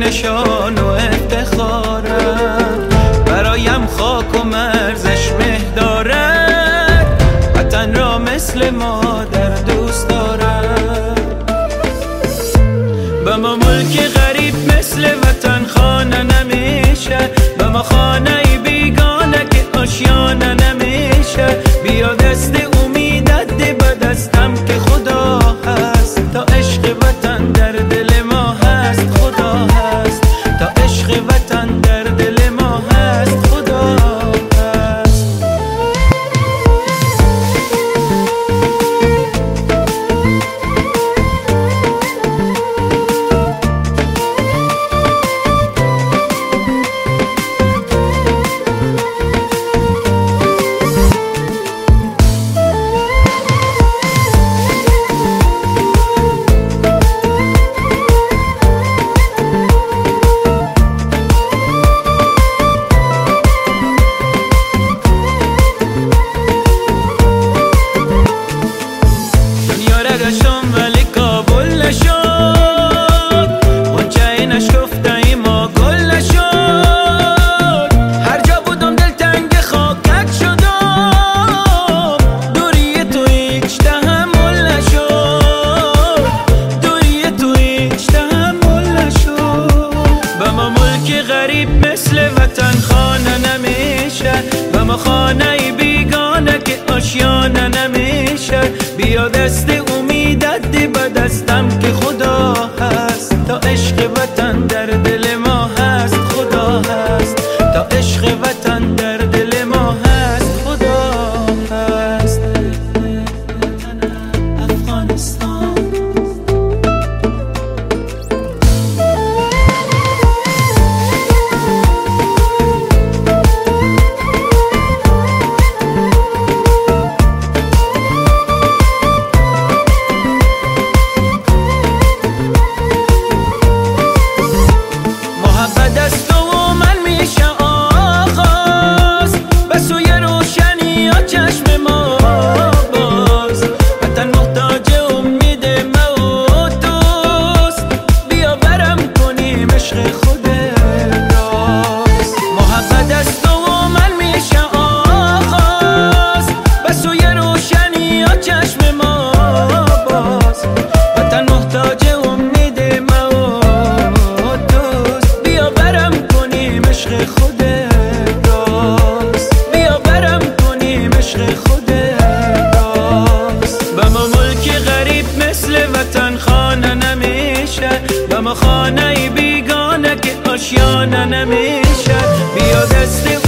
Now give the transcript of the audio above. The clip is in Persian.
شان و افتخارم، برایم خاک و مرزش مه دارد، وطن را مثل مادر دوست دارم. به ما ملک غریب مثل وطن خانه نمیشه، به ما خانه بیگانه که آشیانه نمیشه. بیا دست امیدت ده به دستم که خدا هست، تا عشق وطن در دل ما هست خدا هست، تا عشق وطن در دل ما هست خدا هست. گشتم ولی کابل نشد، غنچه نشکفته ما گل نشد. هر جا بودم دل تنگ خاکک شدم، دوری تو هیچ تحمل نشد، دوری تو هیچ تحمل نشد. به ما ملک غریب مثل وطن خانه نمیشه، به ما خانه بیگانه که آشیانه نمیشه. بیا دست امیدت ده به دستم که خدا هست، تا عشق وطن در دل ما هست خدا هست، تا عشق وطن در دل ما هست خدا هست. افغانستان دست و من میشه آغاز، به سوی روشنی ها چشم ما باز. وطن محتاج امید ما و دوست، بیا برم کنیم عشق خود راست. محبت است و من میشه آغاز، به سوی روشنی ها چشم ما باز. وطن محتاج امید ما عشق خود راست، بیا برم کنیم عشق خود راست. به ما ملک غریب مثل وطن خانه نمیشه، به ما خانه بیگانه که آشیانه نمیشه. بیا دست